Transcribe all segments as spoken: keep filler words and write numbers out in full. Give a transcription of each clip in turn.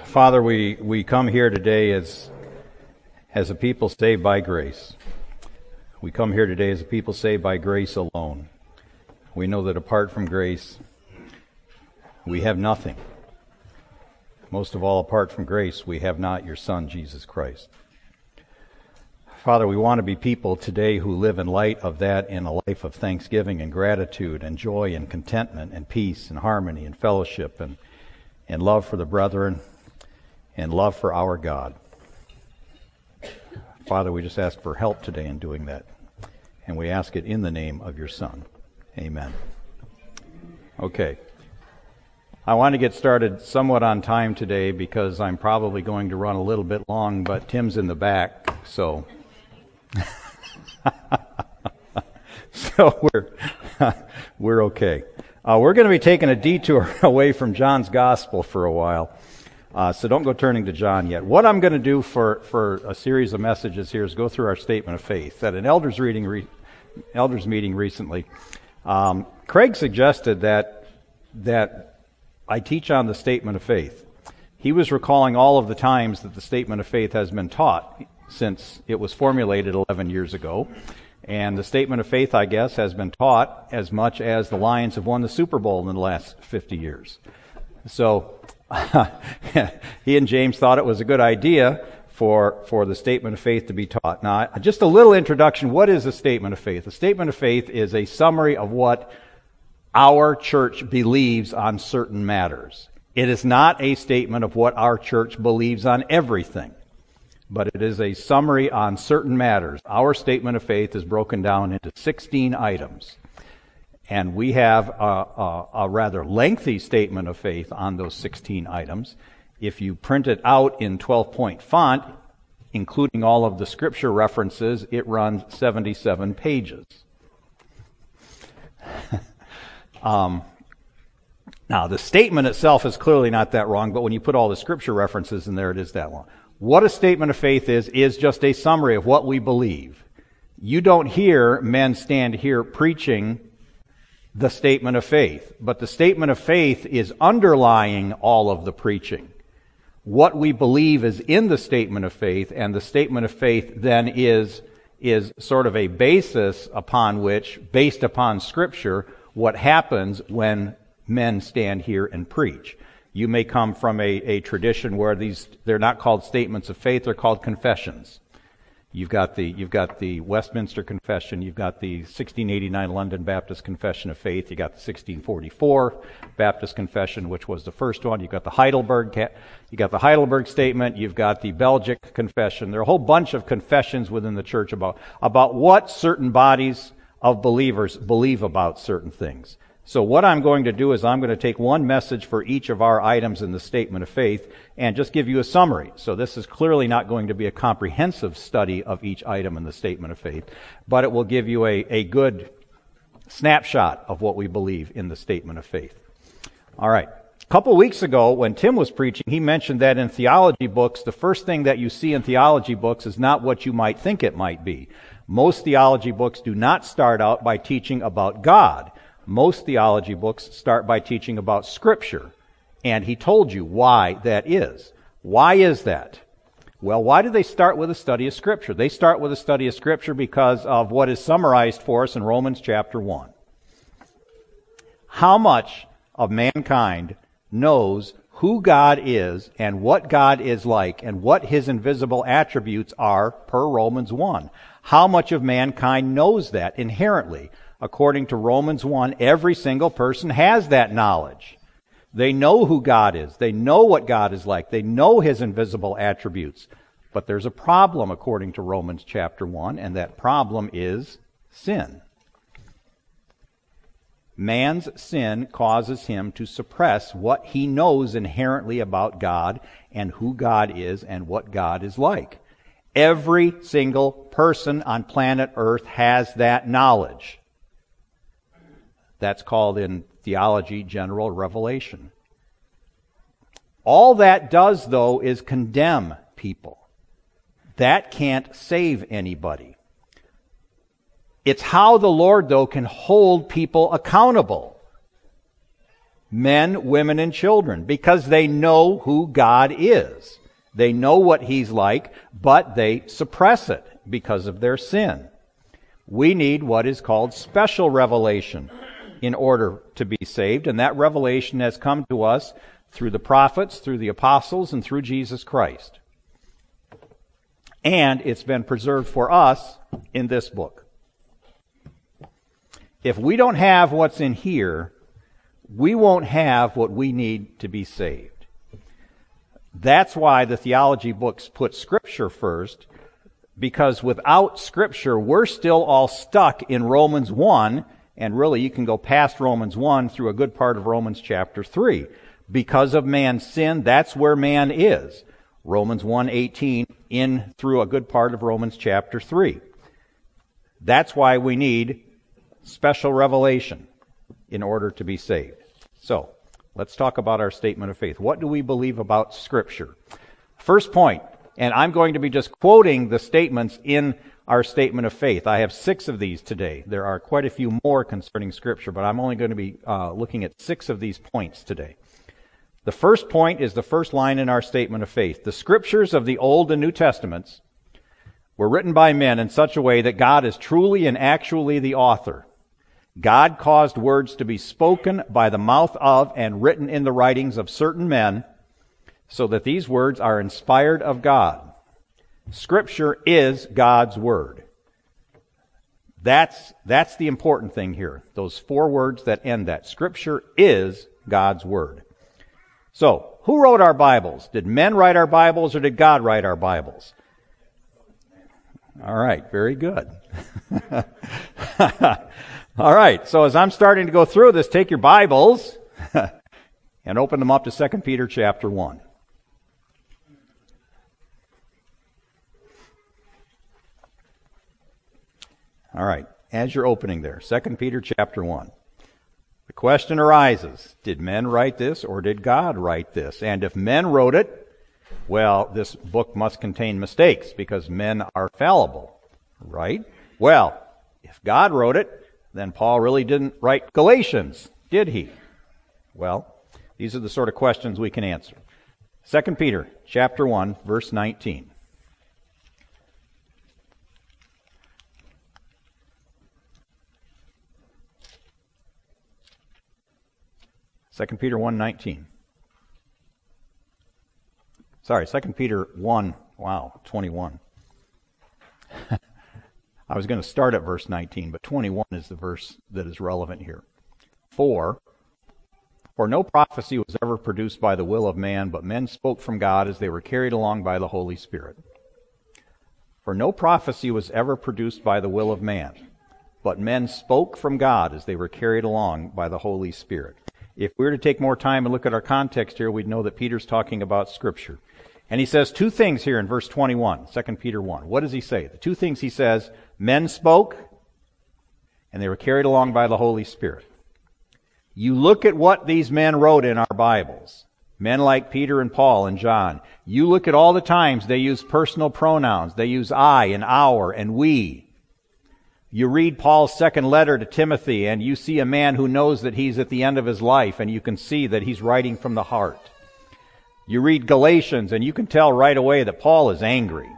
Father, we, we come here today as, as a people saved by grace. We come here today as a people saved by grace alone. We know that apart from grace, we have nothing. Most of all, apart from grace, we have not your Son, Jesus Christ. Father, we want to be people today who live in light of that in a life of thanksgiving and gratitude and joy and contentment and peace and harmony and fellowship and, and love for the brethren and love for our God. Father, we just ask for help today in doing that. And we ask it in the name of your Son. Amen. Okay. I want to get started somewhat on time today because I'm probably going to run a little bit long, but Tim's in the back, so... so we're we're okay. Uh, we're going to be taking a detour away from John's Gospel for a while, uh, so don't go turning to John yet. What I'm going to do for, for a series of messages here is go through our statement of faith. At an elders reading, re, elders meeting recently, um, Craig suggested that that I teach on the statement of faith. He was recalling all of the times that the statement of faith has been taught since it was formulated eleven years ago. And the statement of faith, I guess, has been taught as much as the Lions have won the Super Bowl in the last fifty years. So he and James thought it was a good idea for, for the statement of faith to be taught. Now, just a little introduction. What is a statement of faith? A statement of faith is a summary of what our church believes on certain matters. It is not a statement of what our church believes on everything, but it is a summary on certain matters. Our statement of faith is broken down into sixteen items, and we have a, a, a rather lengthy statement of faith on those sixteen items. If you print it out in twelve-point font, including all of the scripture references, it runs seventy-seven pages. um, now, the statement itself is clearly not that long, but when you put all the scripture references in there, it is that long. What a statement of faith is, is just a summary of what we believe. You don't hear men stand here preaching the statement of faith, but the statement of faith is underlying all of the preaching. What we believe is in the statement of faith, and the statement of faith then is, is sort of a basis upon which, based upon Scripture, what happens when men stand here and preach. You may come from a, a tradition where these, they're not called statements of faith, they're called confessions. You've got the, you've got the Westminster Confession, you've got the sixteen eighty-nine London Baptist Confession of Faith, you got the sixteen forty-four Baptist Confession, which was the first one, you've got the Heidelberg, you got the Heidelberg Statement, you've got the Belgic Confession. There are a whole bunch of confessions within the church about, about what certain bodies of believers believe about certain things. So what I'm going to do is I'm going to take one message for each of our items in the statement of faith and just give you a summary. So this is clearly not going to be a comprehensive study of each item in the statement of faith, but it will give you a, a good snapshot of what we believe in the statement of faith. All right. A couple weeks ago when Tim was preaching, he mentioned that in theology books, the first thing that you see in theology books is not what you might think it might be. Most theology books do not start out by teaching about God. Most theology books start by teaching about Scripture, and he told you why that is. Why is that? Well, why do they start with a study of Scripture? They start with a study of Scripture because of what is summarized for us in Romans chapter one. How much of mankind knows who God is and what God is like and what His invisible attributes are per Romans one? How much of mankind knows that inherently? According to Romans one, every single person has that knowledge. They know who God is. They know what God is like. They know His invisible attributes. But there's a problem according to Romans chapter one, and that problem is sin. Man's sin causes him to suppress what he knows inherently about God and who God is and what God is like. Every single person on planet Earth has that knowledge. That's called in theology general revelation. All that does, though, is condemn people. That can't save anybody. It's how the Lord, though, can hold people accountable. Men, women, and children, because they know who God is. They know what He's like, but they suppress it because of their sin. We need what is called special revelation in order to be saved, and that revelation has come to us through the prophets, through the apostles, and through Jesus Christ. And it's been preserved for us in this book. If we don't have what's in here, we won't have what we need to be saved. That's why the theology books put Scripture first, because without Scripture, we're still all stuck in Romans one, and really you can go past Romans one through a good part of Romans chapter three. Because of man's sin, that's where man is. Romans one eighteen in through a good part of Romans chapter three. That's why we need special revelation in order to be saved. So, let's talk about our statement of faith. What do we believe about Scripture? First point, and I'm going to be just quoting the statements in our statement of faith. I have six of these today. There are quite a few more concerning Scripture, but I'm only going to be uh, looking at six of these points today. The first point is the first line in our statement of faith. The Scriptures of the Old and New Testaments were written by men in such a way that God is truly and actually the author. God caused words to be spoken by the mouth of and written in the writings of certain men, so that these words are inspired of God. Scripture is God's Word. That's, that's the important thing here. Those four words that end that. Scripture is God's Word. So, who wrote our Bibles? Did men write our Bibles or did God write our Bibles? All right, very good. All right, so as I'm starting to go through this, take your Bibles and open them up to Second Peter chapter one. All right, as you're opening there, Second Peter chapter one. The question arises, did men write this or did God write this? And if men wrote it, well, this book must contain mistakes because men are fallible, right? Well, if God wrote it, then Paul really didn't write Galatians, did he? Well, these are the sort of questions we can answer. Second Peter chapter one, verse nineteen. Second Peter one nineteen. Sorry, Second Peter one, wow, twenty-one. I was going to start at verse nineteen, but twenty-one is the verse that is relevant here. For, for no prophecy was ever produced by the will of man, but men spoke from God as they were carried along by the Holy Spirit. For no prophecy was ever produced by the will of man, but men spoke from God as they were carried along by the Holy Spirit. If we were to take more time and look at our context here, we'd know that Peter's talking about Scripture. And he says two things here in verse twenty-one, Second Peter one. What does he say? The two things he says, men spoke, and they were carried along by the Holy Spirit. You look at what these men wrote in our Bibles, men like Peter and Paul and John. You look at all the times they use personal pronouns. They use I and our and we. You read Paul's second letter to Timothy, and you see a man who knows that he's at the end of his life, and you can see that he's writing from the heart. You read Galatians, and you can tell right away that Paul is angry.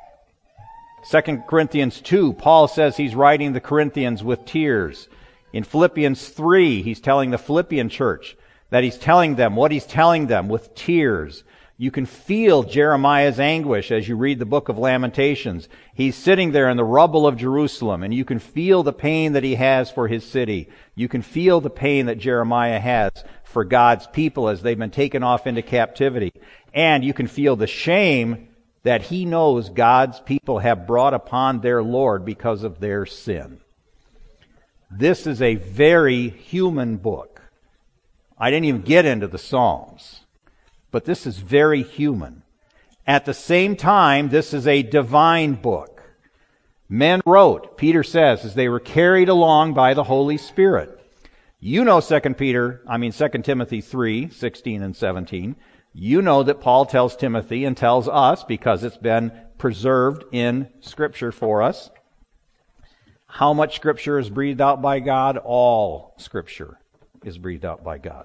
Second Corinthians two, Paul says he's writing the Corinthians with tears. In Philippians three, he's telling the Philippian church that he's telling them what he's telling them with tears. You can feel Jeremiah's anguish as you read the book of Lamentations. He's sitting there in the rubble of Jerusalem, and you can feel the pain that he has for his city. You can feel the pain that Jeremiah has for God's people as they've been taken off into captivity. And you can feel the shame that he knows God's people have brought upon their Lord because of their sin. This is a very human book. I didn't even get into the Psalms. But this is very human. At the same time, this is a divine book. Men wrote, Peter says, as they were carried along by the Holy Spirit. You know Second Peter, I mean Second Timothy three, sixteen and seventeen. You know that Paul tells Timothy and tells us, because it's been preserved in Scripture for us. How much Scripture is breathed out by God? All Scripture is breathed out by God.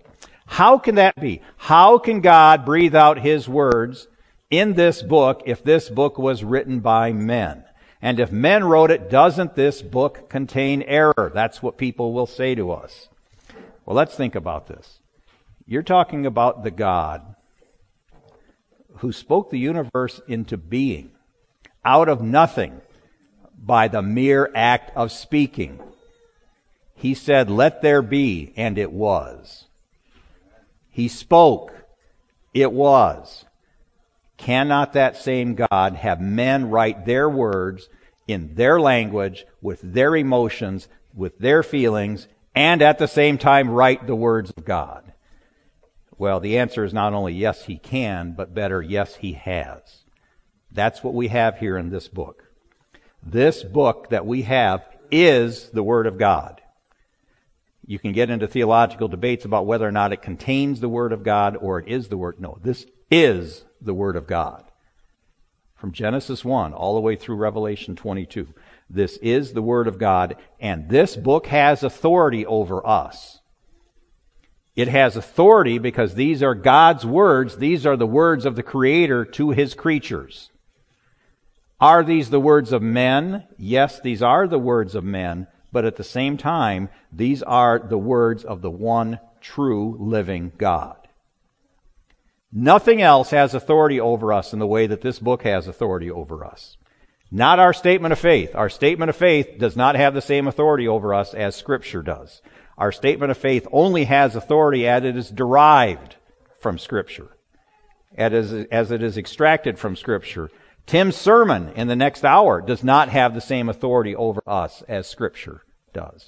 How can that be? How can God breathe out His words in this book if this book was written by men? And if men wrote it, doesn't this book contain error? That's what people will say to us. Well, let's think about this. You're talking about the God who spoke the universe into being out of nothing by the mere act of speaking. He said, "Let there be," and it was. He spoke, it was. Cannot that same God have men write their words in their language, with their emotions, with their feelings, and at the same time write the words of God? Well, the answer is not only yes, He can, but better, yes, He has. That's what we have here in this book. This book that we have is the Word of God. You can get into theological debates about whether or not it contains the Word of God or it is the Word. No, this is the Word of God. From Genesis one all the way through Revelation twenty-two. This is the Word of God, and this book has authority over us. It has authority because these are God's words. These are the words of the Creator to His creatures. Are these the words of men? Yes, these are the words of men. But at the same time, these are the words of the one true living God. Nothing else has authority over us in the way that this book has authority over us. Not our statement of faith. Our statement of faith does not have the same authority over us as Scripture does. Our statement of faith only has authority as it is derived from Scripture, as it is extracted from Scripture. Tim's sermon in the next hour does not have the same authority over us as Scripture does.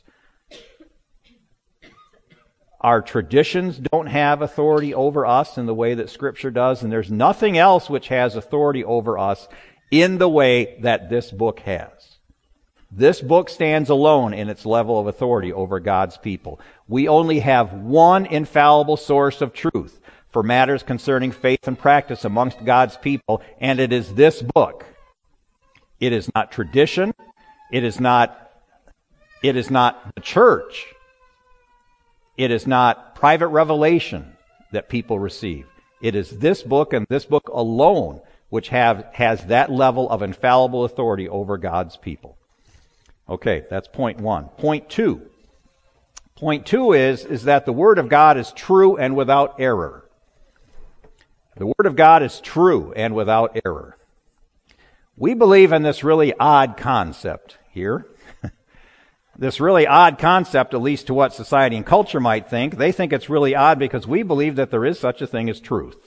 Our traditions don't have authority over us in the way that Scripture does, and there's nothing else which has authority over us in the way that this book has. This book stands alone in its level of authority over God's people. We only have one infallible source of truth for matters concerning faith and practice amongst God's people, and it is this book. It is not tradition. It is not, it is not the church. It is not private revelation that people receive. It is this book and this book alone which have, has that level of infallible authority over God's people. Okay, that's point one. Point two. Point two is, is that the Word of God is true and without error. The Word of God is true and without error. We believe in this really odd concept here. This really odd concept, at least to what society and culture might think. They think it's really odd because we believe that there is such a thing as truth.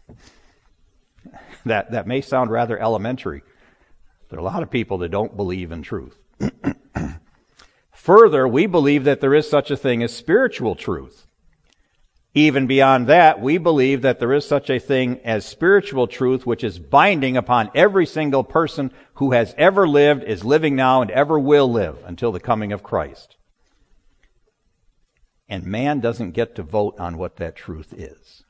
That, that may sound rather elementary. There are a lot of people that don't believe in truth. Further, we believe that there is such a thing as spiritual truth. Even beyond that, we believe that there is such a thing as spiritual truth which is binding upon every single person who has ever lived, is living now, and ever will live until the coming of Christ. And man doesn't get to vote on what that truth is.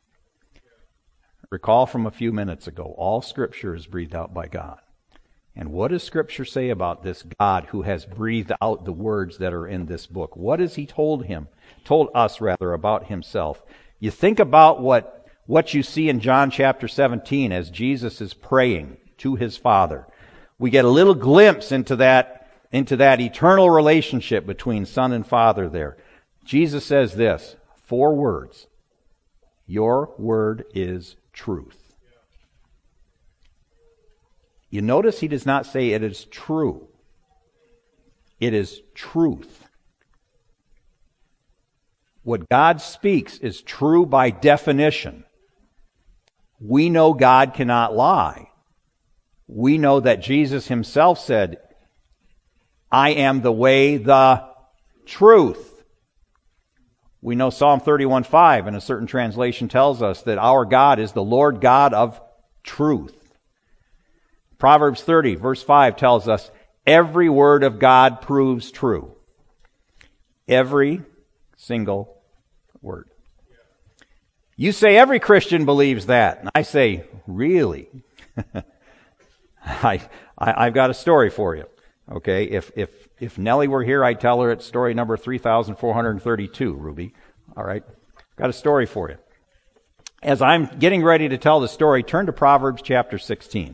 Recall from a few minutes ago, all Scripture is breathed out by God. And what does Scripture say about this God who has breathed out the words that are in this book? What has He told him, told us rather, about Himself? You think about what, what you see in John chapter seventeen as Jesus is praying to His Father. We get a little glimpse into that, into that eternal relationship between Son and Father there. Jesus says this, four words. Your word is truth. You notice He does not say it is true. It is truth. What God speaks is true by definition. We know God cannot lie. We know that Jesus Himself said, I am the way, the truth. We know Psalm thirty-one five in a certain translation tells us that our God is the Lord God of truth. Proverbs thirty, verse five tells us, every word of God proves true. Every single word. You say every Christian believes that. And I say, really? I, I, I've got a story for you. Okay, if, if, if Nellie were here, I'd tell her it's story number three thousand four hundred thirty-two, Ruby. All right, Got a story for you. As I'm getting ready to tell the story, turn to Proverbs chapter sixteen.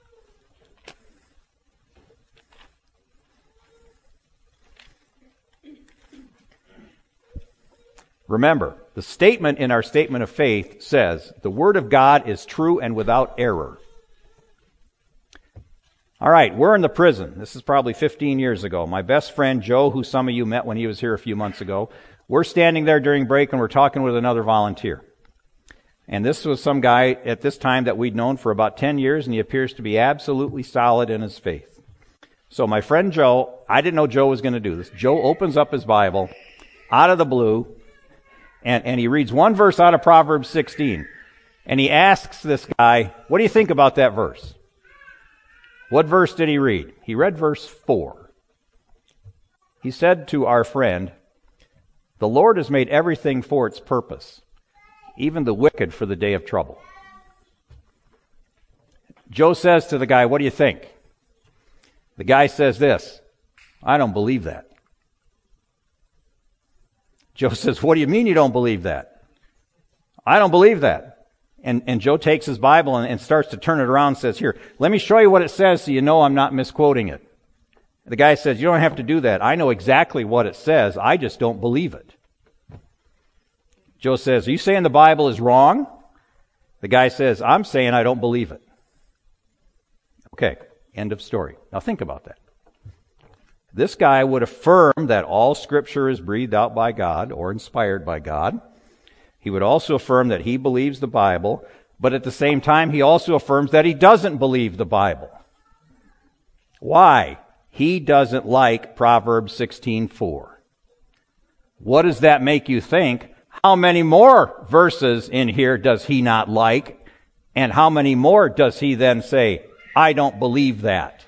Remember, the statement in our statement of faith says, the Word of God is true and without error. All right, we're in the prison. This is probably fifteen years ago. My best friend, Joe, who some of you met when he was here a few months ago, we're standing there during break and we're talking with another volunteer. And this was some guy at this time that we'd known for about ten years, and he appears to be absolutely solid in his faith. So my friend Joe, I didn't know Joe was going to do this. Joe opens up his Bible out of the blue, and, and he reads one verse out of Proverbs sixteen. And he asks this guy, what do you think about that verse? What verse did he read? He read verse four. He said to our friend, the Lord has made everything for its purpose, even the wicked for the day of trouble. Joe says to the guy, what do you think? The guy says this, I don't believe that. Joe says, what do you mean you don't believe that? I don't believe that. And, and Joe takes his Bible and, and starts to turn it around and says, here, let me show you what it says so you know I'm not misquoting it. The guy says, you don't have to do that. I know exactly what it says. I just don't believe it. Joe says, are you saying the Bible is wrong? The guy says, I'm saying I don't believe it. Okay, end of story. Now think about that. This guy would affirm that all Scripture is breathed out by God or inspired by God. He would also affirm that he believes the Bible, but at the same time, he also affirms that he doesn't believe the Bible. Why? He doesn't like Proverbs sixteen four. What does that make you think? How many more verses in here does he not like? And how many more does he then say, I don't believe that?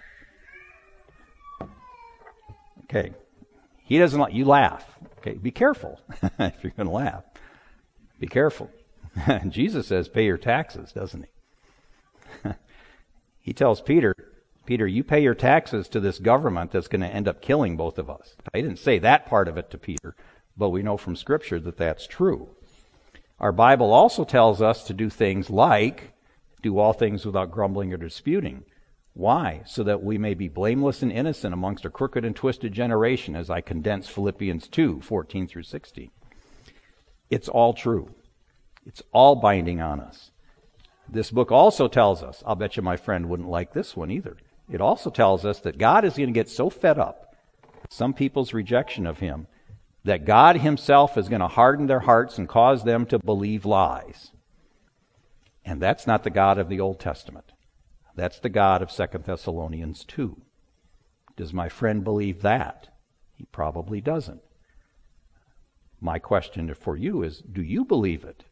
Okay. He doesn't like, you laugh. Okay. Be careful if you're going to laugh. Be careful. Jesus says, pay your taxes, doesn't he? He tells Peter, Peter, you pay your taxes to this government that's going to end up killing both of us. I didn't say that part of it to Peter, but we know from Scripture that that's true. Our Bible also tells us to do things like, do all things without grumbling or disputing. Why? So that we may be blameless and innocent amongst a crooked and twisted generation, as I condense Philippians two, fourteen through sixteen. It's all true. It's all binding on us. This book also tells us, I'll bet you my friend wouldn't like this one either. It also tells us that God is going to get so fed up with some people's rejection of Him that God Himself is going to harden their hearts and cause them to believe lies. And that's not the God of the Old Testament. That's the God of Second Thessalonians two. Does my friend believe that? He probably doesn't. My question for you is, do you believe it?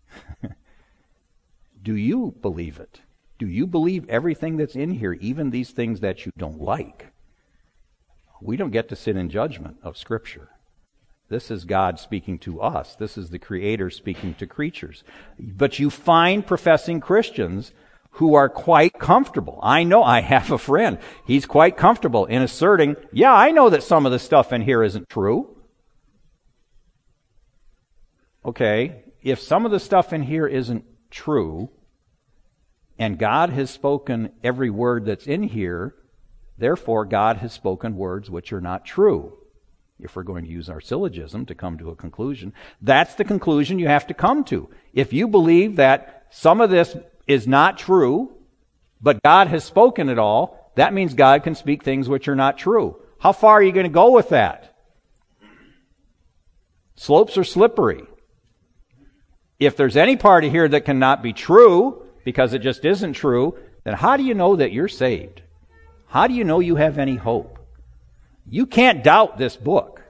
Do you believe it? Do you believe everything that's in here, even these things that you don't like? We don't get to sit in judgment of Scripture. This is God speaking to us. This is the Creator speaking to creatures. But you find professing Christians who are quite comfortable. I know I have a friend. He's quite comfortable in asserting, yeah, I know that some of the stuff in here isn't true. Okay, if some of the stuff in here isn't true, and God has spoken every word that's in here, therefore God has spoken words which are not true. If we're going to use our syllogism to come to a conclusion, that's the conclusion you have to come to. If you believe that some of this is not true, but God has spoken it all, that means God can speak things which are not true. How far are you going to go with that? Slopes are slippery. If there's any part of here that cannot be true, because it just isn't true, then how do you know that you're saved? How do you know you have any hope? You can't doubt this book.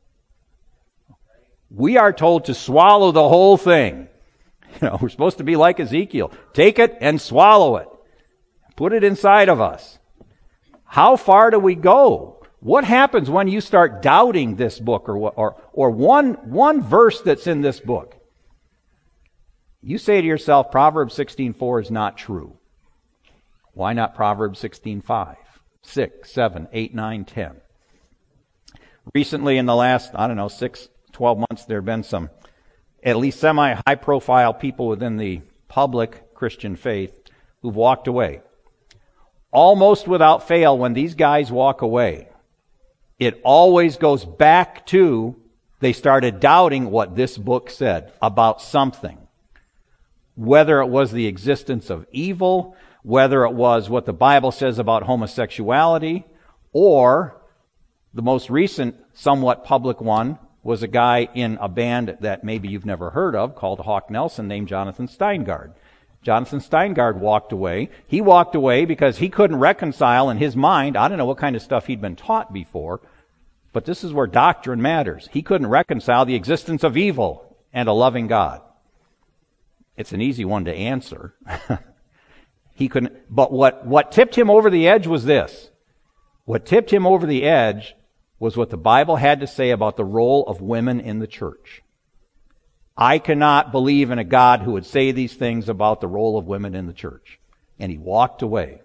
We are told to swallow the whole thing. You know, we're supposed to be like Ezekiel. Take it and swallow it. Put it inside of us. How far do we go? What happens when you start doubting this book or or or one one verse that's in this book? You say to yourself, Proverbs sixteen four is not true. Why not Proverbs sixteen five, six, seven, eight, nine, ten? Recently, in the last, I don't know, six, twelve months, there have been some at least semi-high profile people within the public Christian faith who've walked away. Almost without fail, when these guys walk away, it always goes back to they started doubting what this book said about something. Whether it was the existence of evil, whether it was what the Bible says about homosexuality, or the most recent, somewhat public one was a guy in a band that maybe you've never heard of called Hawk Nelson named Jonathan Steingard. Jonathan Steingard walked away. He walked away because he couldn't reconcile in his mind, I don't know what kind of stuff he'd been taught before, but this is where doctrine matters. He couldn't reconcile the existence of evil and a loving God. It's an easy one to answer. He couldn't, but what, what tipped him over the edge was this. What tipped him over the edge was what the Bible had to say about the role of women in the church. I cannot believe in a God who would say these things about the role of women in the church. And he walked away.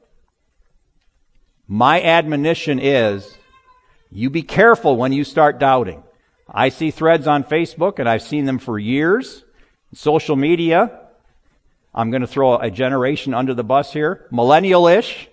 My admonition is, you be careful when you start doubting. I see threads on Facebook, and I've seen them for years. Social media. I'm going to throw a generation under the bus here. Millennial-ish.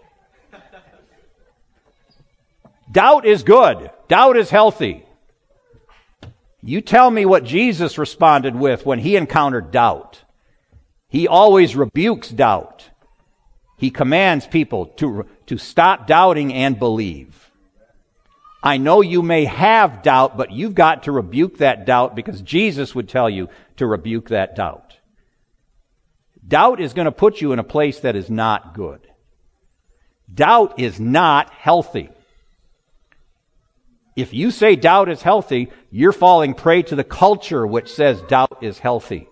Doubt is good. Doubt is healthy. You tell me what Jesus responded with when he encountered doubt. He always rebukes doubt. He commands people to, to stop doubting and believe. I know you may have doubt, but you've got to rebuke that doubt because Jesus would tell you to rebuke that doubt. Doubt is going to put you in a place that is not good. Doubt is not healthy. If you say doubt is healthy, you're falling prey to the culture which says doubt is healthy.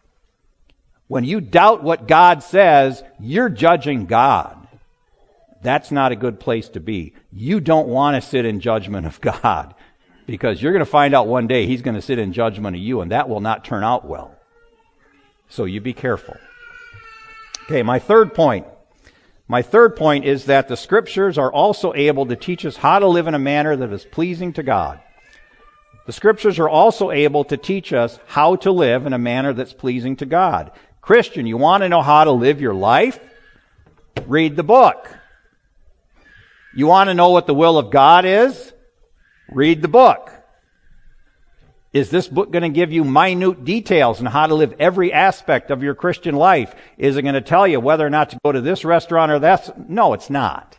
When you doubt what God says, you're judging God. That's not a good place to be. You don't want to sit in judgment of God because you're going to find out one day He's going to sit in judgment of you, and that will not turn out well. So you be careful. Okay, my third point. My third point is that the Scriptures are also able to teach us how to live in a manner that is pleasing to God. The Scriptures are also able to teach us how to live in a manner that's pleasing to God. Christian, you want to know how to live your life? Read the book. You want to know what the will of God is? Read the book. Is this book going to give you minute details on how to live every aspect of your Christian life? Is it going to tell you whether or not to go to this restaurant or that? No, it's not.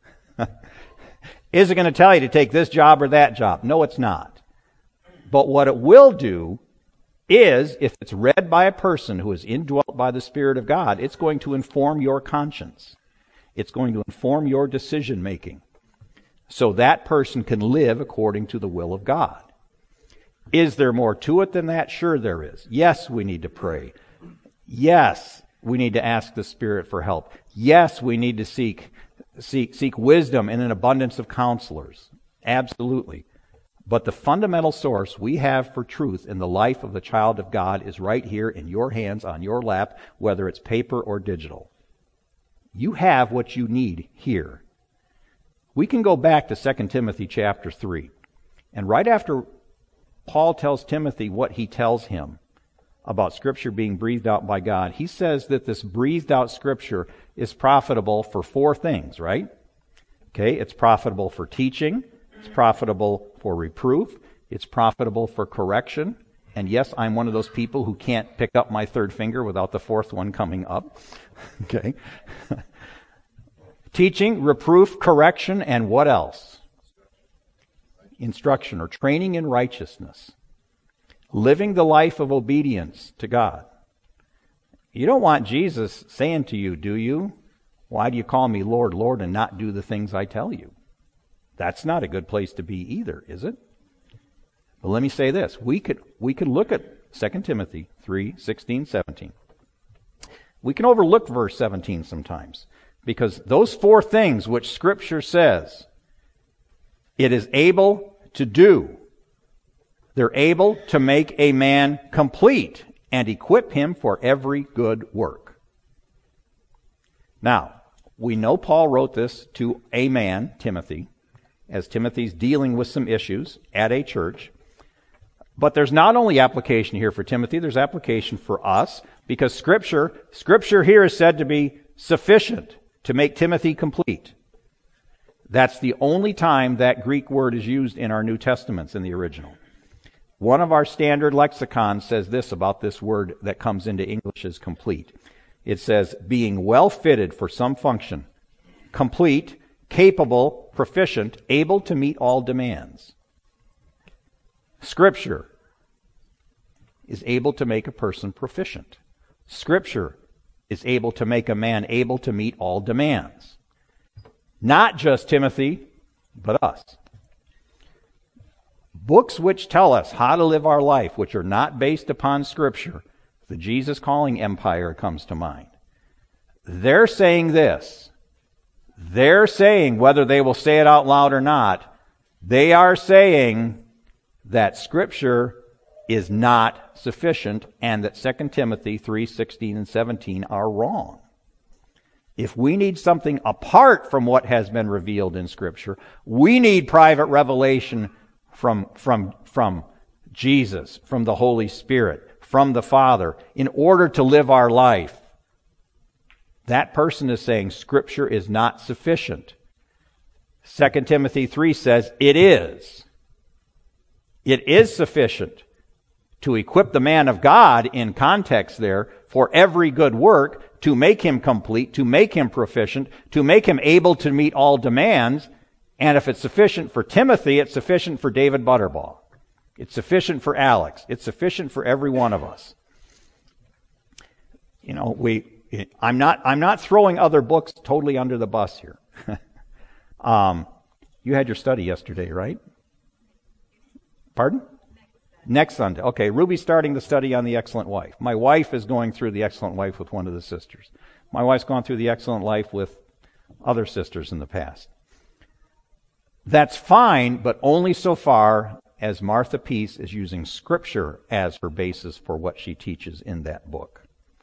Is it going to tell you to take this job or that job? No, it's not. But what it will do is, if it's read by a person who is indwelt by the Spirit of God, it's going to inform your conscience. It's going to inform your decision making. So that person can live according to the will of God. Is there more to it than that? Sure there is. Yes, we need to pray. Yes, we need to ask the Spirit for help. Yes, we need to seek seek seek wisdom and an abundance of counselors. Absolutely. But the fundamental source we have for truth in the life of the child of God is right here in your hands, on your lap, whether it's paper or digital. You have what you need here. We can go back to Second Timothy chapter three. And right after Paul tells Timothy what he tells him about Scripture being breathed out by God, he says that this breathed out Scripture is profitable for four things, right? Okay, it's profitable for teaching, it's profitable for reproof, it's profitable for correction, and yes, I'm one of those people who can't pick up my third finger without the fourth one coming up. Okay. Teaching, reproof, correction, and what else? Instruction or training in righteousness. Living the life of obedience to God. You don't want Jesus saying to you, do you? Why do you call me Lord, Lord, and not do the things I tell you? That's not a good place to be either, is it? But let me say this. We could we could look at Second Timothy three, sixteen, seventeen. We can overlook verse seventeen sometimes, because those four things which Scripture says it is able to do, they're able to make a man complete and equip him for every good work. Now, we know Paul wrote this to a man, Timothy, as Timothy's dealing with some issues at a church. But there's not only application here for Timothy, there's application for us, because Scripture, Scripture here is said to be sufficient to make Timothy complete. That's the only time that Greek word is used in our New Testaments in the original. One of our standard lexicons says this about this word that comes into English as complete. It says, being well fitted for some function, complete, capable, proficient, able to meet all demands. Scripture is able to make a person proficient. Scripture is able to make a man able to meet all demands. Not just Timothy, but us. Books which tell us how to live our life, which are not based upon Scripture, the Jesus Calling Empire comes to mind. They're saying this. They're saying, whether they will say it out loud or not, they are saying that Scripture is not sufficient and that Second Timothy three sixteen and seventeen are wrong. If we need something apart from what has been revealed in Scripture, we need private revelation from, from, from Jesus, from the Holy Spirit, from the Father, in order to live our life. That person is saying Scripture is not sufficient. Second Timothy three says it is. It is sufficient to equip the man of God, in context there, for every good work, to make him complete, to make him proficient, to make him able to meet all demands. And if it's sufficient for Timothy, it's sufficient for David Butterball. It's sufficient for Alex. It's sufficient for every one of us. You know, we, I'm not, I'm not throwing other books totally under the bus here. um, you had your study yesterday, right? Pardon? Next Sunday. Okay, Ruby's starting the study on the Excellent Wife. My wife is going through the Excellent Wife with one of the sisters. My wife's gone through the Excellent Life with other sisters in the past. That's fine, but only so far as Martha Peace is using Scripture as her basis for what she teaches in that book.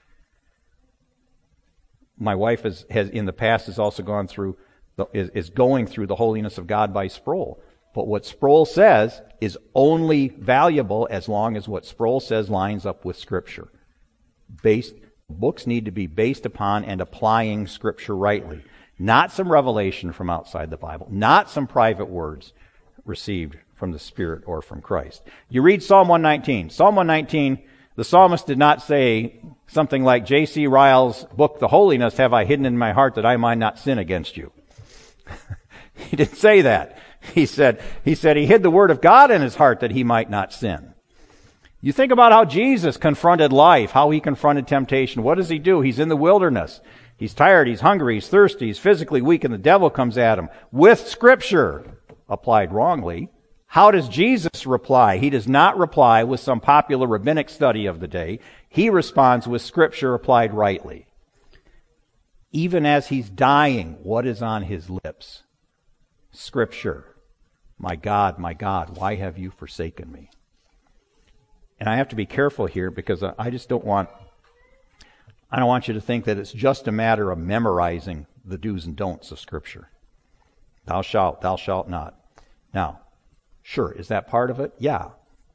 My wife has, has in the past has also gone through, the, is, is going through the Holiness of God by Sproul. But what Sproul says is only valuable as long as what Sproul says lines up with Scripture. Based, books need to be based upon and applying Scripture rightly. Not some revelation from outside the Bible. Not some private words received from the Spirit or from Christ. You read Psalm one nineteen. Psalm one nineteen, the psalmist did not say something like J C Ryle's book, The Holiness, have I hidden in my heart that I might not sin against you. He didn't say that. He said, he said he hid the Word of God in his heart that he might not sin. You think about how Jesus confronted life, how he confronted temptation. What does he do? He's in the wilderness. He's tired, he's hungry, he's thirsty, he's physically weak, and the devil comes at him. With Scripture applied wrongly, how does Jesus reply? He does not reply with some popular rabbinic study of the day. He responds with Scripture applied rightly. Even as he's dying, what is on his lips? Scripture. My God, my God, why have you forsaken me? And I have to be careful here because I just don't want, I don't want you to think that it's just a matter of memorizing the do's and don'ts of Scripture. Thou shalt, thou shalt not. Now, sure, is that part of it? Yeah.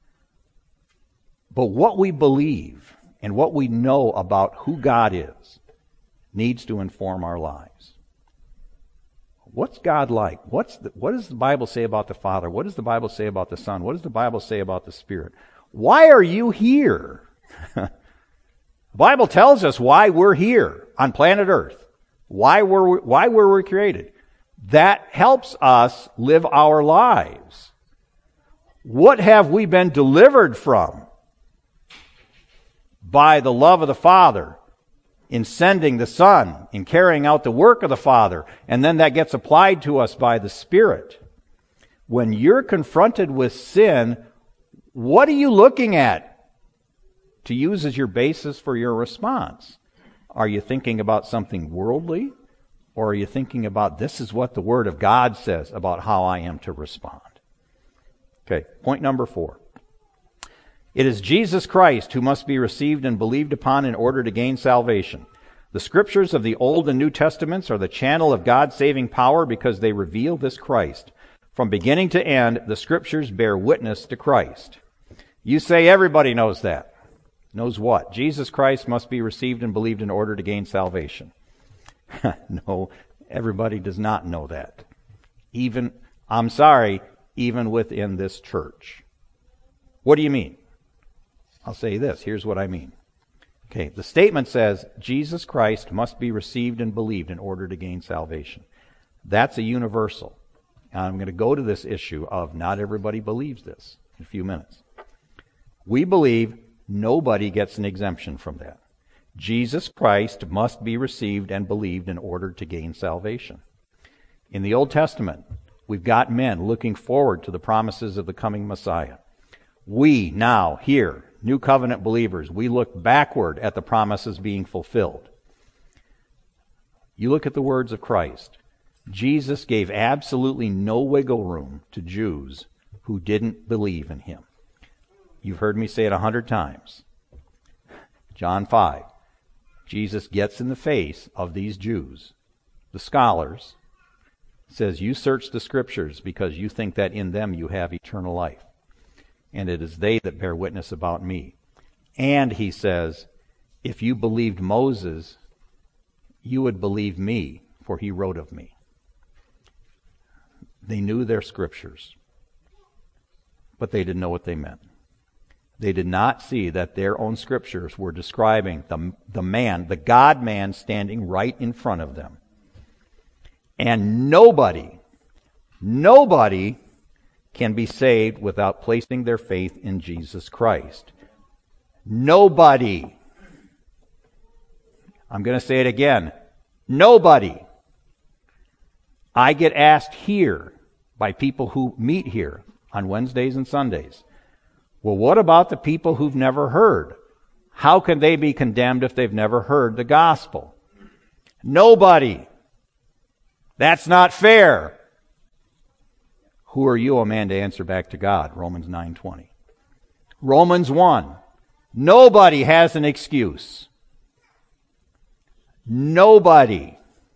But what we believe and what we know about who God is needs to inform our lives. What's God like? What's the, what does the Bible say about the Father? What does the Bible say about the Son? What does the Bible say about the Spirit? Why are you here? The Bible tells us why we're here on planet Earth. Why were we, why were we created? That helps us live our lives. What have we been delivered from? By the love of the Father, in sending the Son, in carrying out the work of the Father, and then that gets applied to us by the Spirit. When you're confronted with sin, what are you looking at to use as your basis for your response? Are you thinking about something worldly? Or are you thinking about this is what the Word of God says about how I am to respond? Okay, point number four. It is Jesus Christ who must be received and believed upon in order to gain salvation. The Scriptures of the Old and New Testaments are the channel of God's saving power because they reveal this Christ. From beginning to end, the Scriptures bear witness to Christ. You say everybody knows that. Knows what? Jesus Christ must be received and believed in order to gain salvation. No, everybody does not know that. Even, I'm sorry, even within this church. What do you mean? I'll say this. Here's what I mean. Okay, the statement says, Jesus Christ must be received and believed in order to gain salvation. That's a universal. And I'm going to go to this issue of not everybody believes this in a few minutes. We believe nobody gets an exemption from that. Jesus Christ must be received and believed in order to gain salvation. In the Old Testament, we've got men looking forward to the promises of the coming Messiah. We now, here, New Covenant believers, we look backward at the promises being fulfilled. You look at the words of Christ. Jesus gave absolutely no wiggle room to Jews who didn't believe in him. You've heard me say it a hundred times. John five. Jesus gets in the face of these Jews, the scholars, says, you search the Scriptures because you think that in them you have eternal life. And it is they that bear witness about me. And he says, if you believed Moses, you would believe me, for he wrote of me. They knew their Scriptures, but they didn't know what they meant. They did not see that their own Scriptures were describing the, the man, the God-man standing right in front of them. And nobody, nobody can be saved without placing their faith in Jesus Christ. Nobody. I'm going to say it again. Nobody. I get asked here by people who meet here on Wednesdays and Sundays, well, what about the people who've never heard? How can they be condemned if they've never heard the gospel? Nobody. That's not fair. Who are you, a man, to answer back to God? Romans nine twenty. Romans one. Nobody has an excuse. Nobody.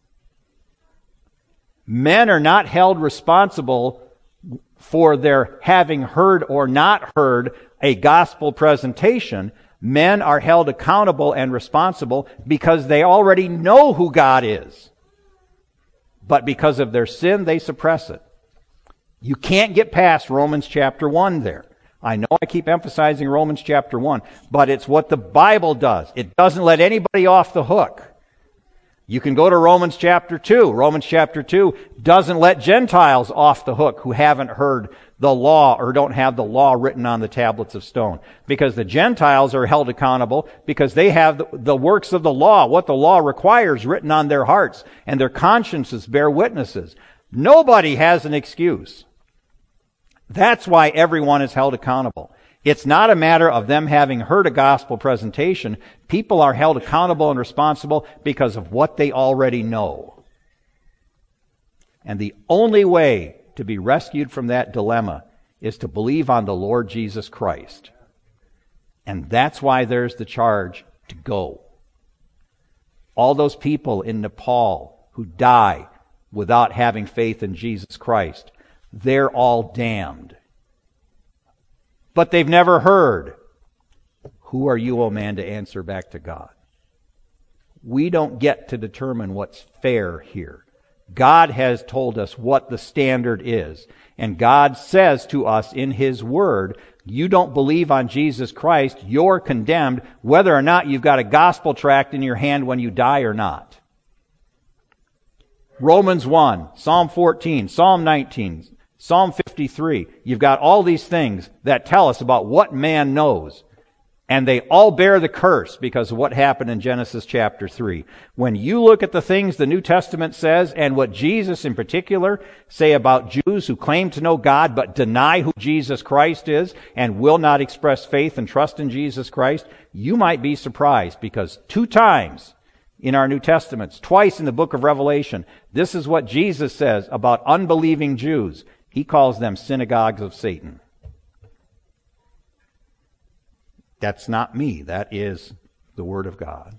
Men are not held responsible for their having heard or not heard a gospel presentation. Men are held accountable and responsible because they already know who God is. But because of their sin, they suppress it. You can't get past Romans chapter one there. I know I keep emphasizing Romans chapter one, but it's what the Bible does. It doesn't let anybody off the hook. You can go to Romans chapter two. Romans chapter two doesn't let Gentiles off the hook who haven't heard the law or don't have the law written on the tablets of stone. Because the Gentiles are held accountable because they have the, the works of the law, what the law requires, written on their hearts, and their consciences bear witnesses. Nobody has an excuse. That's why everyone is held accountable. It's not a matter of them having heard a gospel presentation. People are held accountable and responsible because of what they already know. And the only way to be rescued from that dilemma is to believe on the Lord Jesus Christ. And that's why there's the charge to go. All those people in Nepal who die without having faith in Jesus Christ, they're all damned. But they've never heard. Who are you, O man, to answer back to God? We don't get to determine what's fair here. God has told us what the standard is. And God says to us in His Word, you don't believe on Jesus Christ, you're condemned, whether or not you've got a gospel tract in your hand when you die or not. Romans one, Psalm fourteen, Psalm nineteen, Psalm fifty-three. You've got all these things that tell us about what man knows. And they all bear the curse because of what happened in Genesis chapter three. When you look at the things the New Testament says and what Jesus in particular say about Jews who claim to know God but deny who Jesus Christ is and will not express faith and trust in Jesus Christ, you might be surprised because two times in our New Testaments, twice in the book of Revelation, this is what Jesus says about unbelieving Jews. He calls them synagogues of Satan. That's not me. That is the Word of God.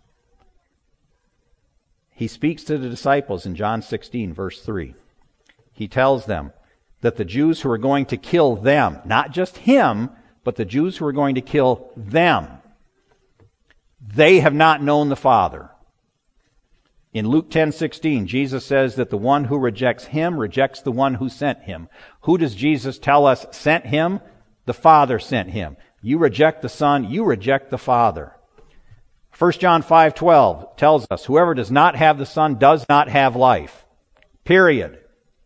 He speaks to the disciples in John sixteen, verse three. He tells them that the Jews who are going to kill them, not just him, but the Jews who are going to kill them, they have not known the Father. In Luke ten sixteen, Jesus says that the one who rejects him rejects the one who sent him. Who does Jesus tell us sent him? The Father sent him. You reject the Son, you reject the Father. First John five twelve tells us, whoever does not have the Son does not have life. Period.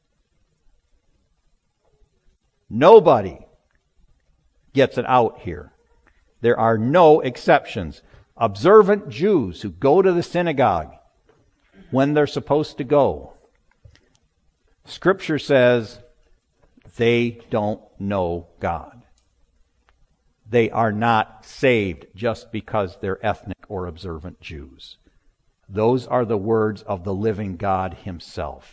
Nobody gets it out here. There are no exceptions. Observant Jews who go to the synagogue when they're supposed to go. Scripture says they don't know God. They are not saved just because they're ethnic or observant Jews. Those are the words of the living God himself.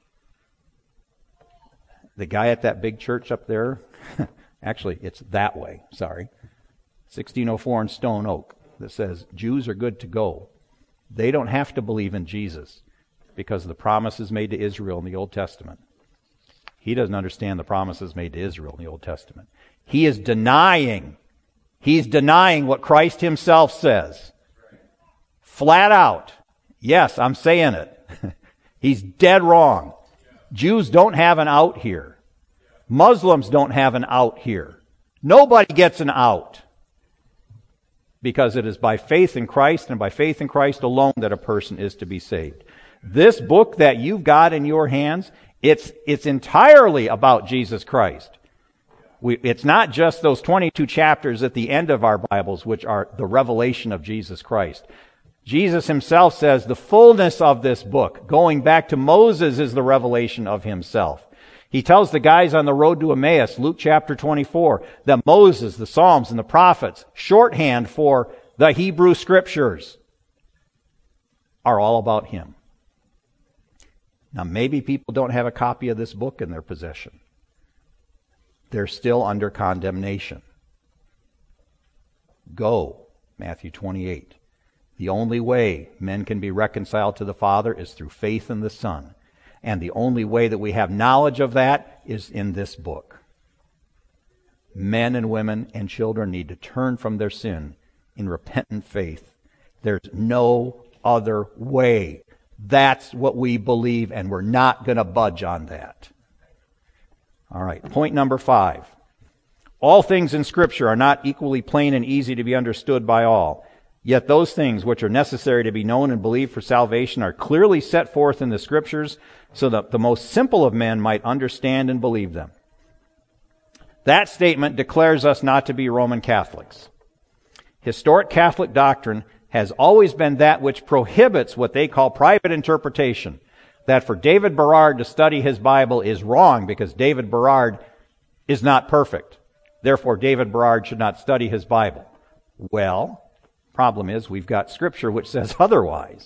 The guy at that big church up there, actually it's that way, sorry, sixteen oh four in Stone Oak, that says Jews are good to go. They don't have to believe in Jesus because of the promises made to Israel in the Old Testament. He doesn't understand the promises made to Israel in the Old Testament. He is denying, he's denying what Christ himself says. Flat out. Yes, I'm saying it. He's dead wrong. Jews don't have an out here. Muslims don't have an out here. Nobody gets an out. Because it is by faith in Christ and by faith in Christ alone that a person is to be saved. This book that you've got in your hands, it's, it's entirely about Jesus Christ. We, it's not just those twenty-two chapters at the end of our Bibles, which are the revelation of Jesus Christ. Jesus himself says the fullness of this book, going back to Moses, is the revelation of himself. He tells the guys on the road to Emmaus, Luke chapter twenty-four, that Moses, the Psalms, and the prophets, shorthand for the Hebrew Scriptures, are all about him. Now, maybe people don't have a copy of this book in their possession. They're still under condemnation. Go, Matthew twenty-eight. The only way men can be reconciled to the Father is through faith in the Son. And the only way that we have knowledge of that is in this book. Men and women and children need to turn from their sin in repentant faith. There's no other way. That's what we believe, and we're not going to budge on that. All right, point number five. All things in Scripture are not equally plain and easy to be understood by all. Yet those things which are necessary to be known and believed for salvation are clearly set forth in the Scriptures so that the most simple of men might understand and believe them. That statement declares us not to be Roman Catholics. Historic Catholic doctrine has always been that which prohibits what they call private interpretation. That for David Berard to study his Bible is wrong because David Berard is not perfect. Therefore, David Berard should not study his Bible. Well, problem is we've got Scripture which says otherwise.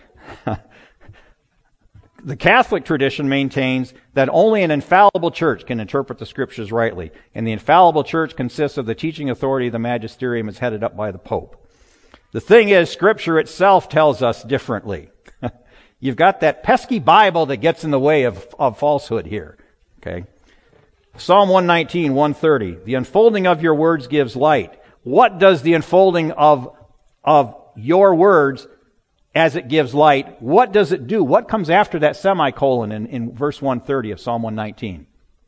The Catholic tradition maintains that only an infallible church can interpret the Scriptures rightly, and the infallible church consists of the teaching authority of the magisterium as headed up by the Pope. The thing is, Scripture itself tells us differently. You've got that pesky Bible that gets in the way of, of falsehood here. Okay. Psalm one nineteen, one thirty. The unfolding of your words gives light. What does the unfolding of, of your words as it gives light, what does it do? What comes after that semicolon in, in verse one thirty of Psalm one nineteen?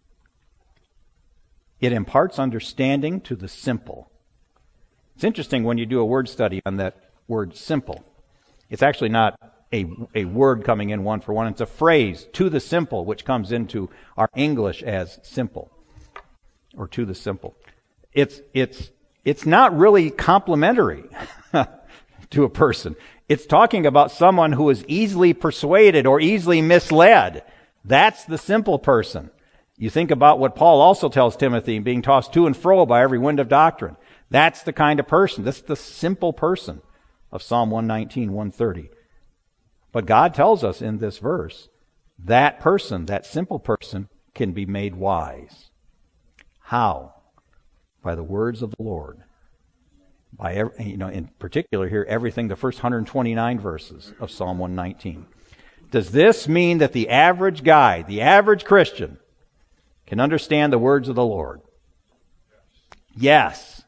It imparts understanding to the simple. It's interesting when you do a word study on that word simple. It's actually not a, a word coming in one for one. It's a phrase, to the simple, which comes into our English as simple, or to the simple. It's, it's, it's not really complimentary to a person. It's talking about someone who is easily persuaded or easily misled. That's the simple person. You think about what Paul also tells Timothy, being tossed to and fro by every wind of doctrine. That's the kind of person. That's the simple person of Psalm one nineteen, one thirty. But God tells us in this verse, that person, that simple person, can be made wise. How? By the words of the Lord. By every, you know, in particular here, everything, the first one hundred twenty-nine verses of Psalm one nineteen. Does this mean that the average guy, the average Christian, can understand the words of the Lord? Yes.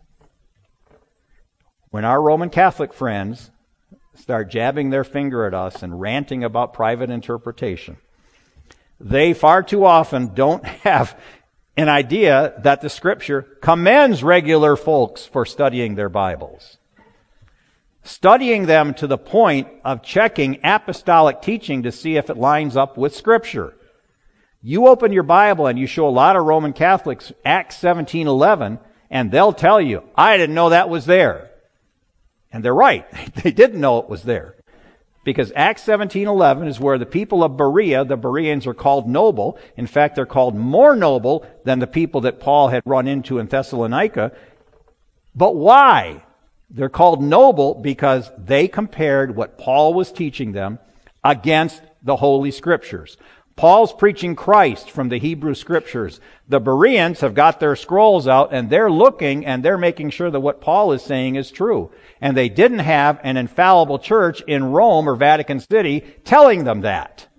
When our Roman Catholic friends start jabbing their finger at us and ranting about private interpretation, they far too often don't have an idea that the Scripture commends regular folks for studying their Bibles. Studying them to the point of checking apostolic teaching to see if it lines up with Scripture. You open your Bible and you show a lot of Roman Catholics Acts seventeen eleven, and they'll tell you, I didn't know that was there. And they're right. They didn't know it was there. Because Acts seventeen eleven is where the people of Berea, the Bereans are called noble. In fact, they're called more noble than the people that Paul had run into in Thessalonica. But why? They're called noble because they compared what Paul was teaching them against the Holy Scriptures. Paul's preaching Christ from the Hebrew Scriptures. The Bereans have got their scrolls out and they're looking and they're making sure that what Paul is saying is true. And they didn't have an infallible church in Rome or Vatican City telling them that.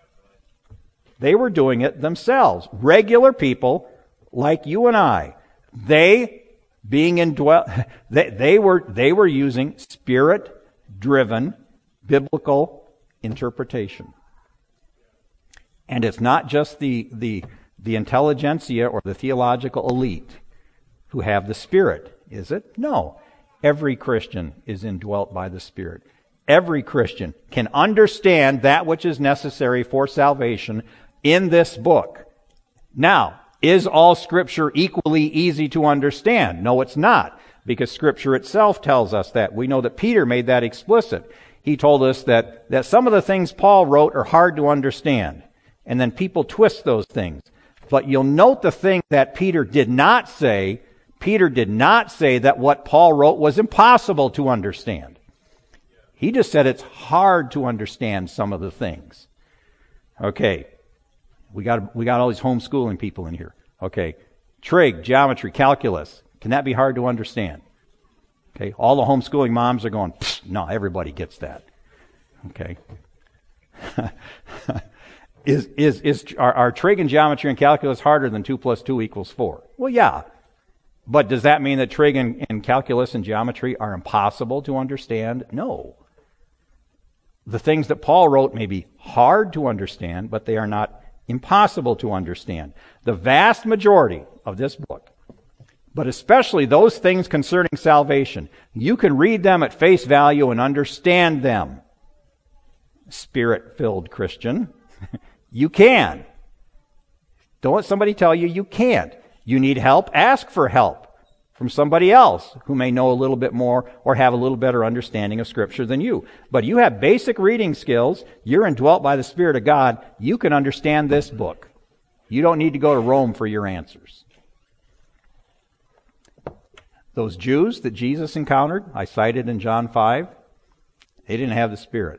They were doing it themselves. Regular people like you and I. They being indwelt, they, they were, they were using Spirit-driven biblical interpretation. And it's not just the, the, the intelligentsia or the theological elite who have the Spirit, is it? No. Every Christian is indwelt by the Spirit. Every Christian can understand that which is necessary for salvation in this book. Now, is all Scripture equally easy to understand? No, it's not, because Scripture itself tells us that. We know that Peter made that explicit. He told us that, that some of the things Paul wrote are hard to understand, and then people twist those things. But you'll note the thing that Peter did not say. Peter did not say that what Paul wrote was impossible to understand. He just said it's hard to understand some of the things. Okay. We got we got all these homeschooling people in here. Okay. Trig, geometry, calculus. Can that be hard to understand? Okay. All the homeschooling moms are going, no, everybody gets that. Okay. is is is are, are trig and geometry and calculus harder than two plus two equals four? Well, yeah. But does that mean that trig and, and calculus and geometry are impossible to understand? No. The things that Paul wrote may be hard to understand, but they are not impossible to understand. The vast majority of this book, but especially those things concerning salvation, you can read them at face value and understand them. Spirit-filled Christian, you can. Don't let somebody tell you you can't. You need help, ask for help from somebody else who may know a little bit more or have a little better understanding of Scripture than you. But you have basic reading skills. You're indwelt by the Spirit of God. You can understand this book. You don't need to go to Rome for your answers. Those Jews that Jesus encountered, I cited in John five, they didn't have the Spirit.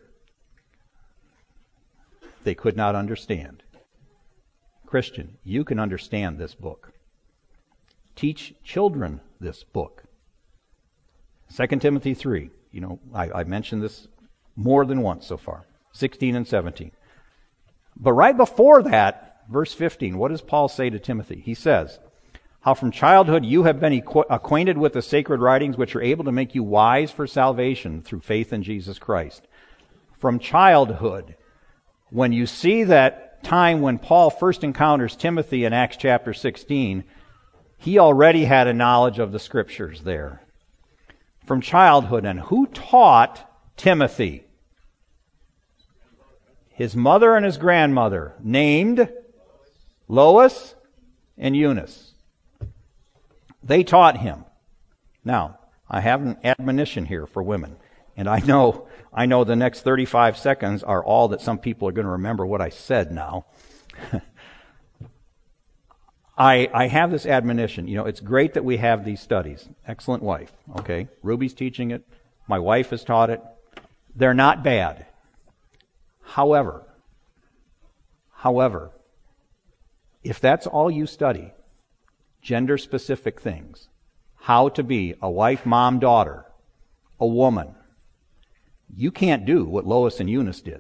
They could not understand. Christian, you can understand this book. Teach children this book. Second Timothy three. You know, I, I mentioned this more than once so far. sixteen and seventeen. But right before that, verse fifteen, what does Paul say to Timothy? He says, how from childhood you have been equ- acquainted with the sacred writings which are able to make you wise for salvation through faith in Jesus Christ. From childhood, when you see that time when Paul first encounters Timothy in Acts chapter sixteen, he already had a knowledge of the Scriptures there. From childhood. And who taught Timothy? His mother and his grandmother, named Lois and Eunice. They taught him. Now, I have an admonition here for women. And I know, I know the next thirty-five seconds are all that some people are going to remember what I said now. I, I have this admonition. You know, it's great that we have these studies. Excellent wife. Okay. Ruby's teaching it. My wife has taught it. They're not bad. However, however, if that's all you study, gender-specific things, how to be a wife, mom, daughter, a woman, you can't do what Lois and Eunice did.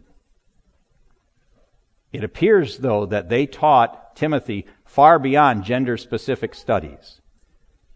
It appears, though, that they taught Timothy far beyond gender-specific studies.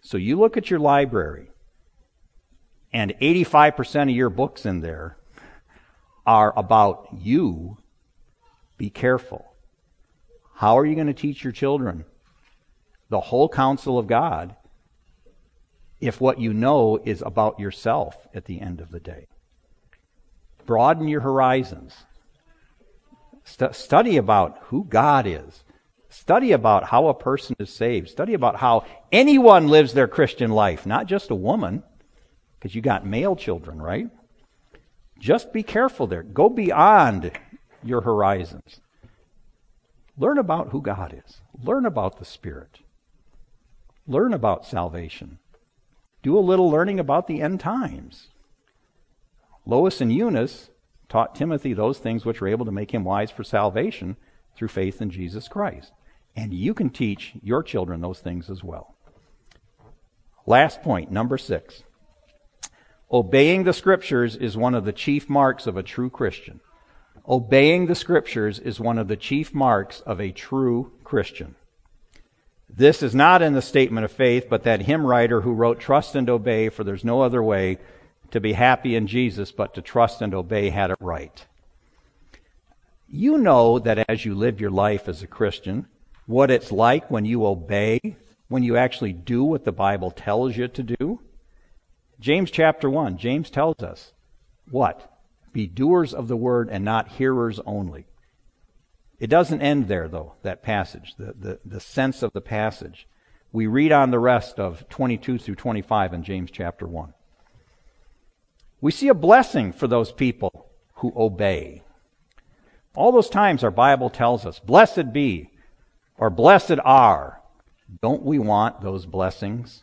So you look at your library, and eighty-five percent of your books in there are about you. Be careful. How are you going to teach your children the whole counsel of God if what you know is about yourself at the end of the day? Broaden your horizons. St- study about who God is. Study about how a person is saved. Study about how anyone lives their Christian life, not just a woman, because you got male children, right? Just be careful there. Go beyond your horizons. Learn about who God is. Learn about the Spirit. Learn about salvation. Do a little learning about the end times. Lois and Eunice taught Timothy those things which were able to make him wise for salvation through faith in Jesus Christ. And you can teach your children those things as well. Last point, number six. Obeying the Scriptures is one of the chief marks of a true Christian. Obeying the Scriptures is one of the chief marks of a true Christian. This is not in the statement of faith, but that hymn writer who wrote, "Trust and obey, for there's no other way to be happy in Jesus but to trust and obey," had it right. You know that as you live your life as a Christian, what it's like when you obey, when you actually do what the Bible tells you to do. James chapter one, James tells us, what? Be doers of the word and not hearers only. It doesn't end there, though, that passage, the, the, the sense of the passage. We read on the rest of twenty-two through twenty-five in James chapter one. We see a blessing for those people who obey. All those times our Bible tells us, blessed be, or blessed are. Don't we want those blessings?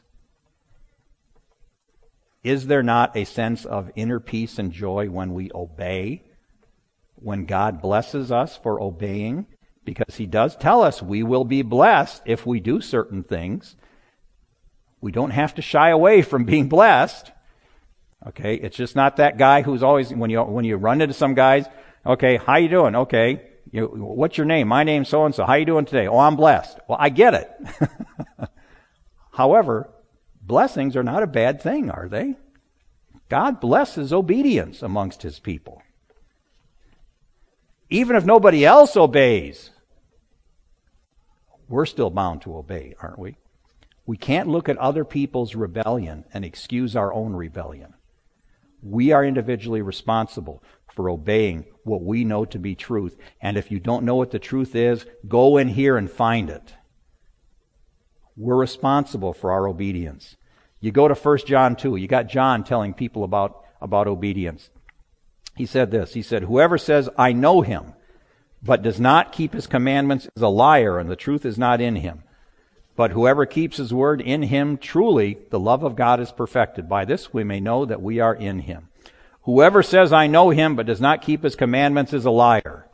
Is there not a sense of inner peace and joy when we obey? When God blesses us for obeying? Because He does tell us we will be blessed if we do certain things. We don't have to shy away from being blessed. Okay, it's just not that guy who's always, when you when you run into some guys, okay, how you doing? Okay, you, what's your name? My name's so-and-so. How you doing today? Oh, I'm blessed. Well, I get it. However, blessings are not a bad thing, are they? God blesses obedience amongst His people. Even if nobody else obeys, we're still bound to obey, aren't we? We can't look at other people's rebellion and excuse our own rebellion. We are individually responsible for obeying what we know to be truth. And if you don't know what the truth is, go in here and find it. We're responsible for our obedience. You go to First John two. You got John telling people about, about obedience. He said this. He said, whoever says, I know him, but does not keep his commandments is a liar, and the truth is not in him. But whoever keeps his word, in him truly the love of God is perfected. By this we may know that we are in him. Whoever says, I know him, but does not keep his commandments is a liar.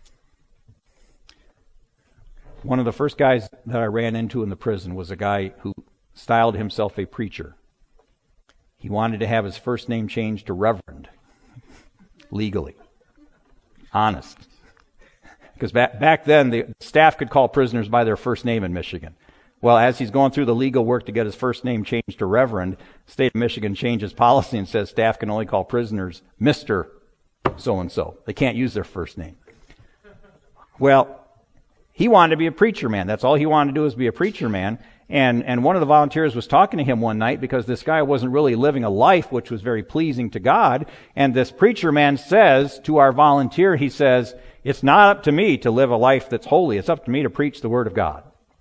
One of the first guys that I ran into in the prison was a guy who styled himself a preacher. He wanted to have his first name changed to Reverend, legally. Honest. Because back, back then, the staff could call prisoners by their first name in Michigan. Well, as he's going through the legal work to get his first name changed to Reverend, the state of Michigan changes policy and says staff can only call prisoners Mister So-and-so. They can't use their first name. Well, he wanted to be a preacher man. That's all he wanted to do was be a preacher man. And, and one of the volunteers was talking to him one night because this guy wasn't really living a life which was very pleasing to God. And this preacher man says to our volunteer, he says, it's not up to me to live a life that's holy. It's up to me to preach the Word of God.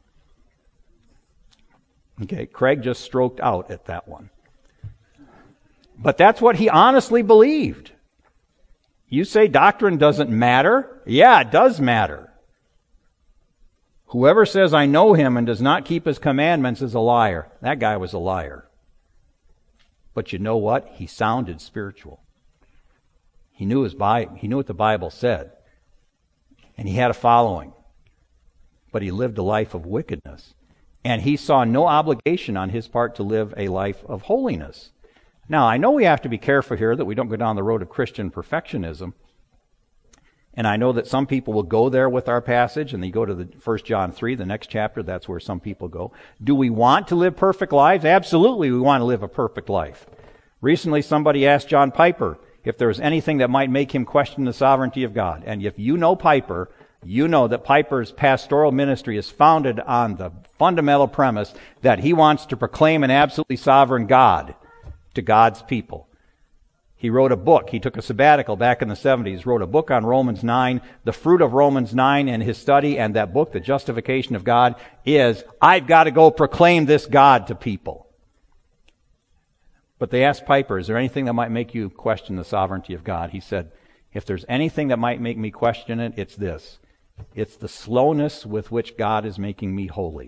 Okay, Craig just stroked out at that one. But that's what he honestly believed. You say doctrine doesn't matter? Yeah, it does matter. Whoever says, I know him and does not keep his commandments is a liar. That guy was a liar. But you know what? He sounded spiritual. He knew his Bible, he knew what the Bible said. And he had a following. But he lived a life of wickedness. And he saw no obligation on his part to live a life of holiness. Now, I know we have to be careful here that we don't go down the road of Christian perfectionism. And I know that some people will go there with our passage, and they go to the First John three, the next chapter. That's where some people go. Do we want to live perfect lives? Absolutely, we want to live a perfect life. Recently, somebody asked John Piper if there was anything that might make him question the sovereignty of God. And if you know Piper, you know that Piper's pastoral ministry is founded on the fundamental premise that he wants to proclaim an absolutely sovereign God to God's people. He wrote a book. He took a sabbatical back in the seventies, wrote a book on Romans nine. The fruit of Romans nine and his study and that book, The Justification of God, is, I've got to go proclaim this God to people. But they asked Piper, is there anything that might make you question the sovereignty of God? He said, if there's anything that might make me question it, it's this. It's the slowness with which God is making me holy.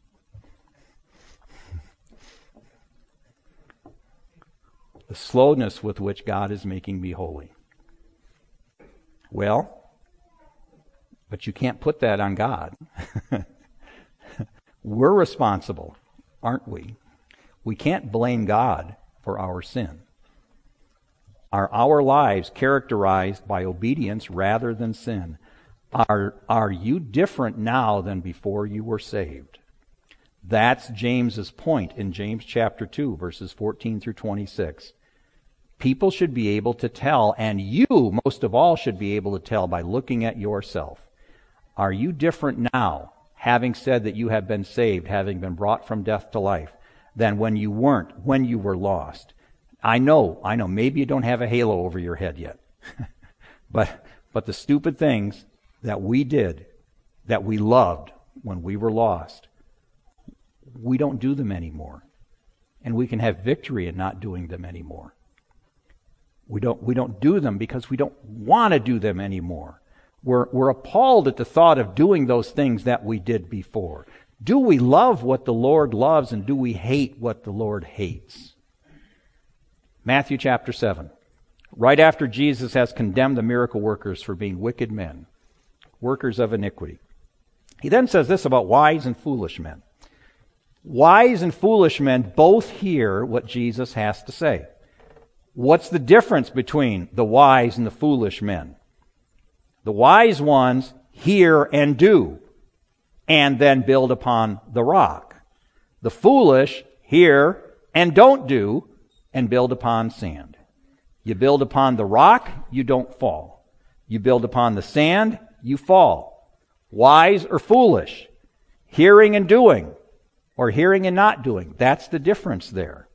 The slowness with which God is making me holy. Well, but you can't put that on God. We're responsible, aren't we? We can't blame God for our sin. Are our lives characterized by obedience rather than sin? Are, are you different now than before you were saved? That's James's point in James chapter two, verses fourteen through twenty-six. People should be able to tell, and you, most of all, should be able to tell by looking at yourself. Are you different now, having said that you have been saved, having been brought from death to life, than when you weren't, when you were lost? I know, I know, maybe you don't have a halo over your head yet. but, but the stupid things that we did, that we loved when we were lost, we don't do them anymore. And we can have victory in not doing them anymore. We don't, we don't do them because we don't want to do them anymore. We're, we're appalled at the thought of doing those things that we did before. Do we love what the Lord loves, and do we hate what the Lord hates? Matthew chapter seven. Right after Jesus has condemned the miracle workers for being wicked men, workers of iniquity, he then says this about wise and foolish men. Wise and foolish men both hear what Jesus has to say. What's the difference between the wise and the foolish men? The wise ones hear and do, and then build upon the rock. The foolish hear and don't do, and build upon sand. You build upon the rock, you don't fall. You build upon the sand, you fall. Wise or foolish? Hearing and doing, or hearing and not doing. That's the difference there.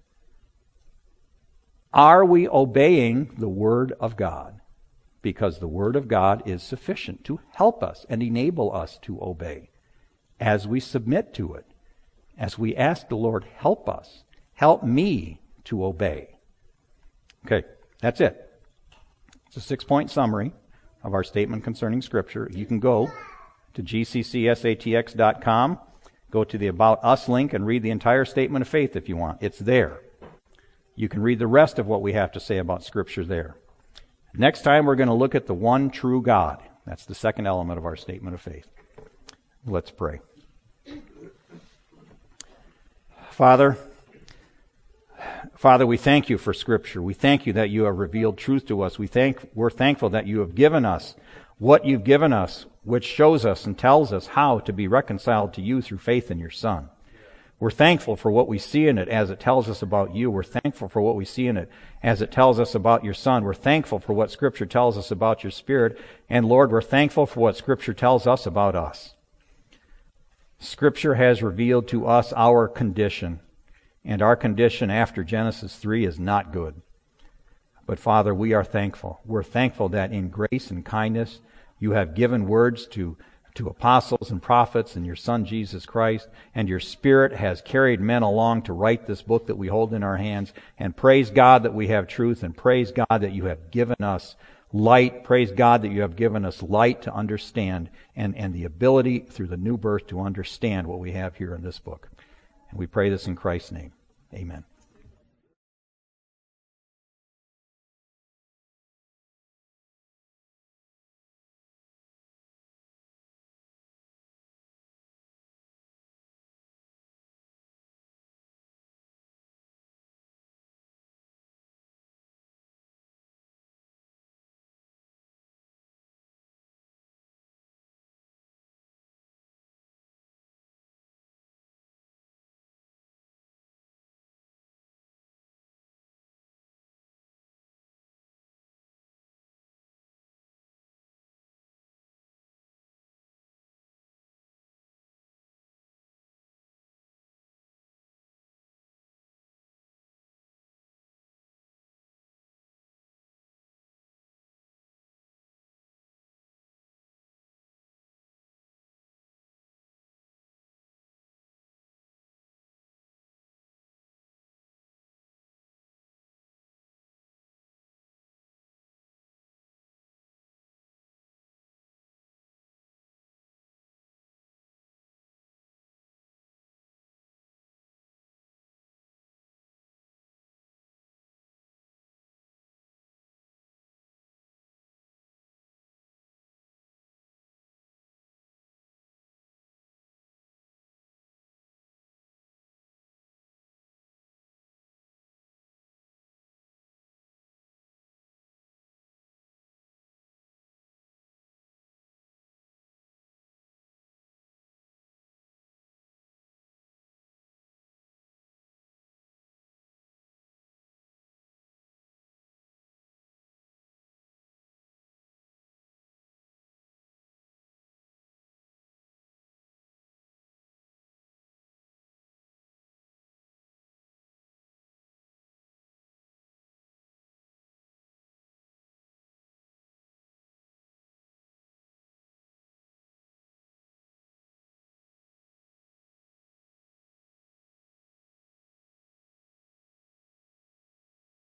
Are we obeying the Word of God? Because the Word of God is sufficient to help us and enable us to obey. As we submit to it, as we ask the Lord, help us, help me to obey. Okay, that's it. It's a six-point summary of our statement concerning Scripture. You can go to G C C S A T X dot com, go to the About Us link, and read the entire statement of faith if you want. It's there. You can read the rest of what we have to say about Scripture there. Next time we're going to look at the one true God. That's the second element of our statement of faith. Let's pray. Father, Father, we thank you for Scripture. We thank you that you have revealed truth to us. We thank, we're thankful that you have given us what you've given us, which shows us and tells us how to be reconciled to you through faith in your Son. We're thankful for what we see in it as it tells us about you. We're thankful for what we see in it as it tells us about your Son. We're thankful for what Scripture tells us about your Spirit. And Lord, we're thankful for what Scripture tells us about us. Scripture has revealed to us our condition. And our condition after Genesis three is not good. But Father, we are thankful. We're thankful that in grace and kindness you have given words to to apostles and prophets and your Son Jesus Christ, and your Spirit has carried men along to write this book that we hold in our hands. And praise God that we have truth, and praise God that you have given us light. Praise God that you have given us light to understand, and, and the ability through the new birth to understand what we have here in this book. And we pray this in Christ's name. Amen.